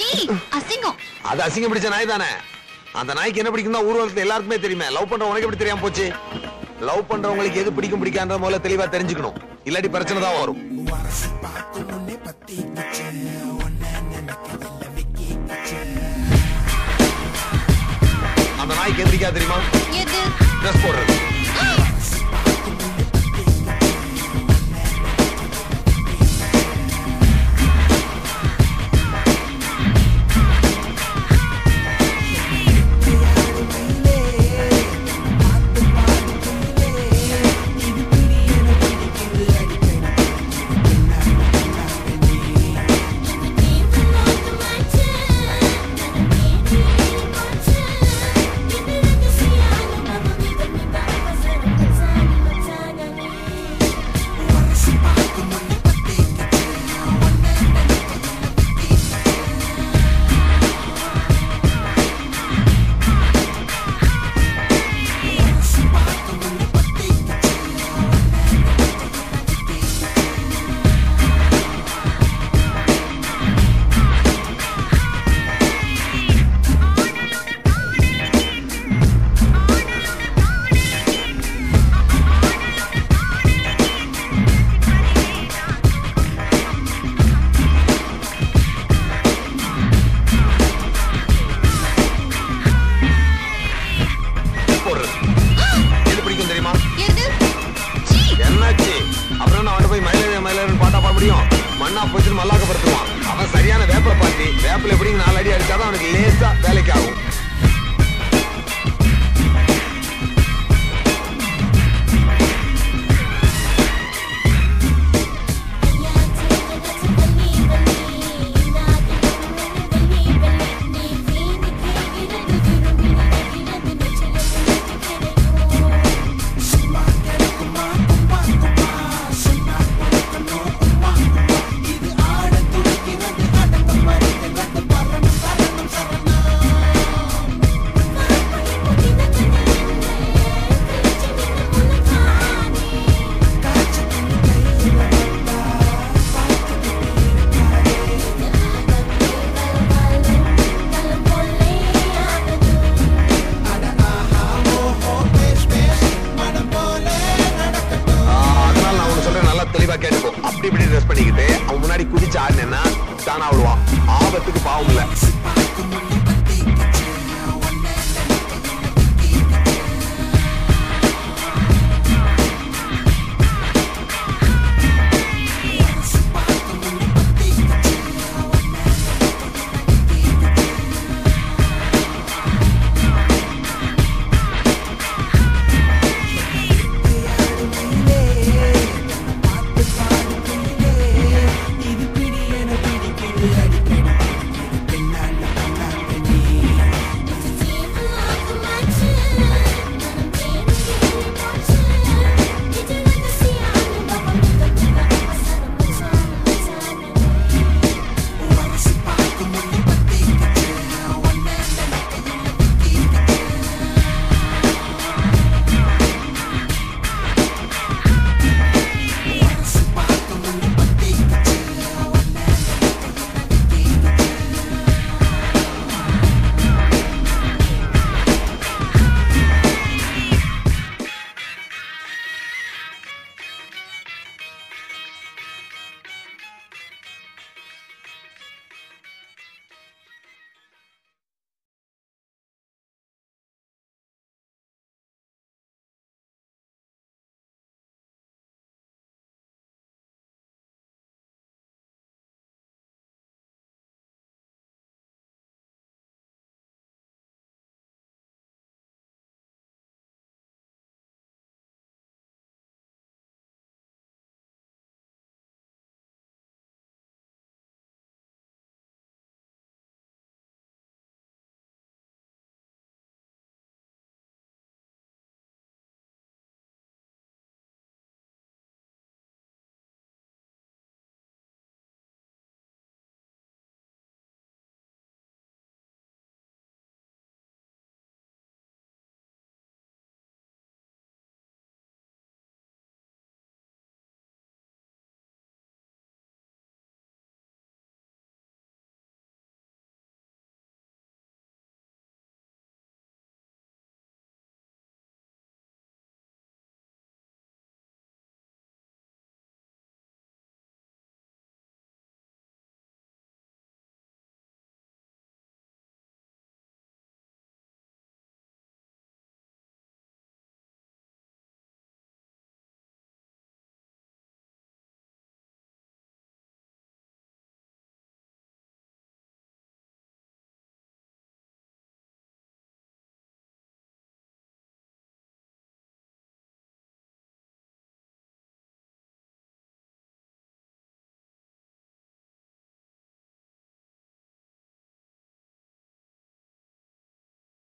அசிங்கம். அது அசிங்கம் பிடிச்ச நாய் தானே. அந்த நாய்க்கு என்ன பிடிக்கும் தான் ஊர்வலத்துல எல்லாருக்குமே தெரியுமே. லவ் பண்ற உனக்கு எப்படி தெரியாம போச்சு? லவ் பண்றவங்களுக்கு எது பிடிக்கும் பிடிக்காத முதல்ல தெளிவா தெரிஞ்சுக்கணும். இல்லாட்டி பிரச்சனை தான் வரும். அந்த நாய்க்கு எது பிடிக்காது தெரியுமா? எது? ட்ரெஸ் போடுறது. மண்ணா போச்சு மல்லாக்கப்படுத்துவான். அவன் சரியான வேப்பல பாட்டி. வேப்பல எப்படி 4 அடி அடிச்சாதான் அவனுக்கு லேசா வேலைக்கு ஆகும். தெளிவா கேட்டுக்கோ. அப்படி இப்படி ட்ரெஸ் பண்ணிக்கிட்டு அவன் முன்னாடி குதிச்சு ஆடினேன்னா தானா விடுவான். ஆபத்துக்கு பாவம் இல்ல.